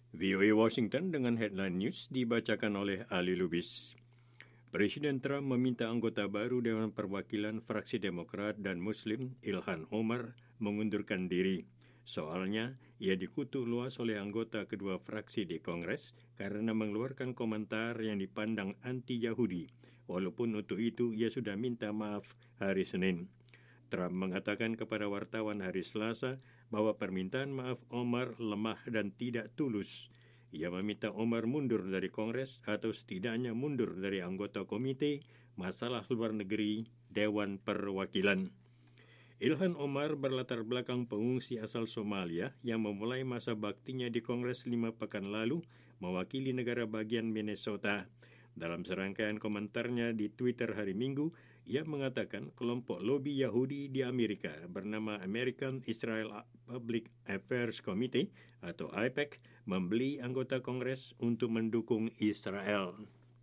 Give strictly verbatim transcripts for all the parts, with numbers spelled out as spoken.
V O A Washington dengan headline news dibacakan oleh Ali Lubis. Presiden Trump meminta anggota baru Dewan Perwakilan fraksi Demokrat dan Muslim, Ilhan Omar, mengundurkan diri. Soalnya, ia dikutuk luas oleh anggota kedua fraksi di Kongres karena mengeluarkan komentar yang dipandang anti-Yahudi, walaupun untuk itu ia sudah minta maaf hari Senin. Trump mengatakan kepada wartawan hari Selasa bahwa permintaan maaf Omar lemah dan tidak tulus. Ia meminta Omar mundur dari Kongres atau setidaknya mundur dari anggota Komite Masalah Luar Negeri Dewan Perwakilan. Ilhan Omar berlatar belakang pengungsi asal Somalia yang memulai masa baktinya di Kongres lima pekan lalu mewakili negara bagian Minnesota. Dalam serangkaian komentarnya di Twitter hari Minggu, ia mengatakan kelompok lobi Yahudi di Amerika bernama American Israel Public Affairs Committee atau A I P A C membeli anggota Kongres untuk mendukung Israel.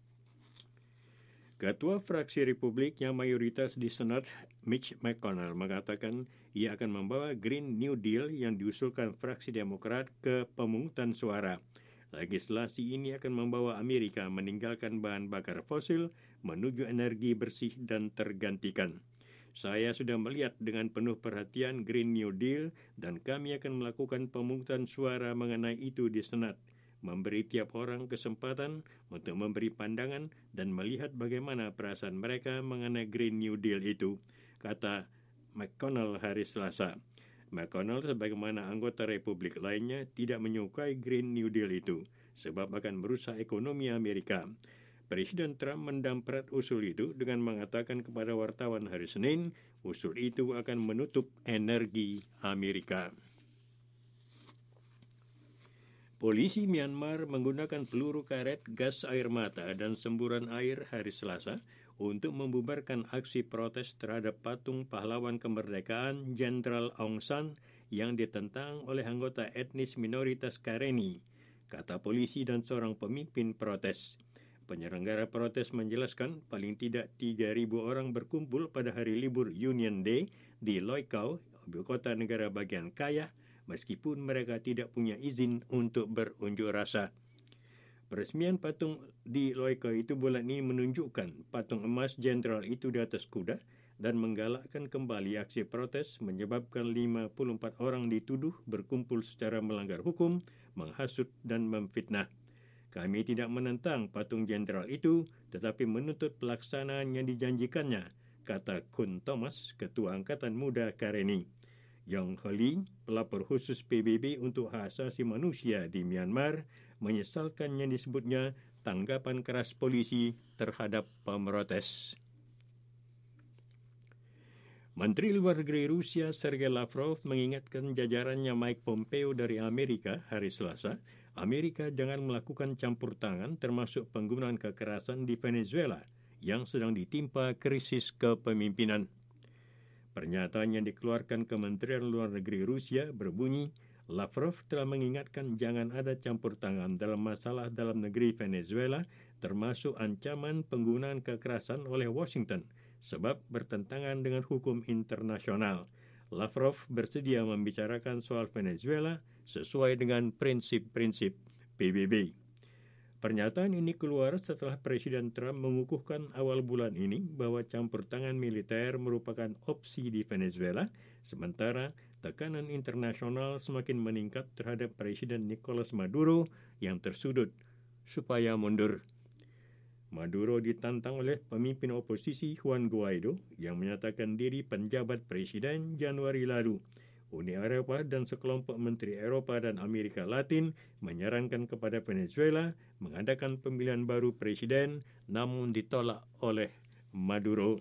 Ketua fraksi Republik yang mayoritas di Senat, Mitch McConnell, mengatakan ia akan membawa Green New Deal yang diusulkan fraksi Demokrat ke pemungutan suara. Legislasi ini akan membawa Amerika meninggalkan bahan bakar fosil menuju energi bersih dan tergantikan. Saya sudah melihat dengan penuh perhatian Green New Deal dan kami akan melakukan pemungutan suara mengenai itu di Senat, memberi tiap orang kesempatan untuk memberi pandangan dan melihat bagaimana perasaan mereka mengenai Green New Deal itu, kata McConnell hari Selasa. McConnell sebagaimana anggota Republik lainnya tidak menyukai Green New Deal itu sebab akan merusak ekonomi Amerika. Presiden Trump mendamprat usul itu dengan mengatakan kepada wartawan hari Senin, usul itu akan menutup energi Amerika. Polisi Myanmar menggunakan peluru karet, gas air mata, dan semburan air hari Selasa untuk membubarkan aksi protes terhadap patung pahlawan kemerdekaan Jenderal Aung San yang ditentang oleh anggota etnis minoritas Karenni, kata polisi dan seorang pemimpin protes. Penyelenggara protes menjelaskan paling tidak tiga ribu orang berkumpul pada hari libur Union Day di Loikau, ibu kota negara bagian kaya, meskipun mereka tidak punya izin untuk berunjuk rasa. Peresmian patung di Loikau itu bulan ini menunjukkan patung emas jenderal itu di atas kuda dan menggalakkan kembali aksi protes menyebabkan lima puluh empat orang dituduh berkumpul secara melanggar hukum, menghasut dan memfitnah. Kami tidak menentang patung jenderal itu, tetapi menuntut pelaksanaan yang dijanjikannya, kata Kun Thomas, Ketua Angkatan Muda Karenni. Yong Holi, pelapor khusus P B B untuk hak asasi manusia di Myanmar, menyesalkan yang disebutnya tanggapan keras polisi terhadap pemrotes. Menteri Luar Negeri Rusia Sergei Lavrov mengingatkan jajarannya Mike Pompeo dari Amerika hari Selasa, Amerika jangan melakukan campur tangan termasuk penggunaan kekerasan di Venezuela yang sedang ditimpa krisis kepemimpinan. Pernyataan yang dikeluarkan Kementerian Luar Negeri Rusia berbunyi, Lavrov telah mengingatkan jangan ada campur tangan dalam masalah dalam negeri Venezuela, termasuk ancaman penggunaan kekerasan oleh Washington, sebab bertentangan dengan hukum internasional. Lavrov bersedia membicarakan soal Venezuela sesuai dengan prinsip-prinsip P B B. Pernyataan ini keluar setelah Presiden Trump mengukuhkan awal bulan ini bahwa campur tangan militer merupakan opsi di Venezuela, sementara tekanan internasional semakin meningkat terhadap Presiden Nicolas Maduro yang tersudut supaya mundur. Maduro ditantang oleh pemimpin oposisi Juan Guaido yang menyatakan diri penjabat presiden Januari lalu. Uni Eropa dan sekelompok menteri Eropa dan Amerika Latin menyarankan kepada Venezuela mengadakan pemilihan baru presiden, namun ditolak oleh Maduro.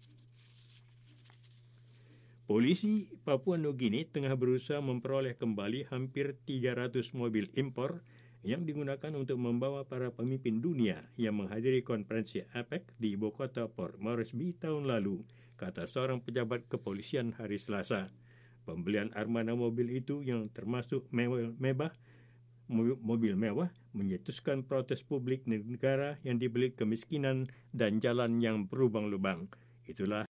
Polisi Papua Nugini tengah berusaha memperoleh kembali hampir tiga ratus mobil impor yang digunakan untuk membawa para pemimpin dunia yang menghadiri konferensi A P E C di ibu kota Port Moresby tahun lalu, kata seorang pejabat kepolisian hari Selasa. Pembelian armada mobil itu yang termasuk mewah, mobil mewah mencetuskan protes publik negara yang dibeli kemiskinan dan jalan yang berlubang-lubang. Itulah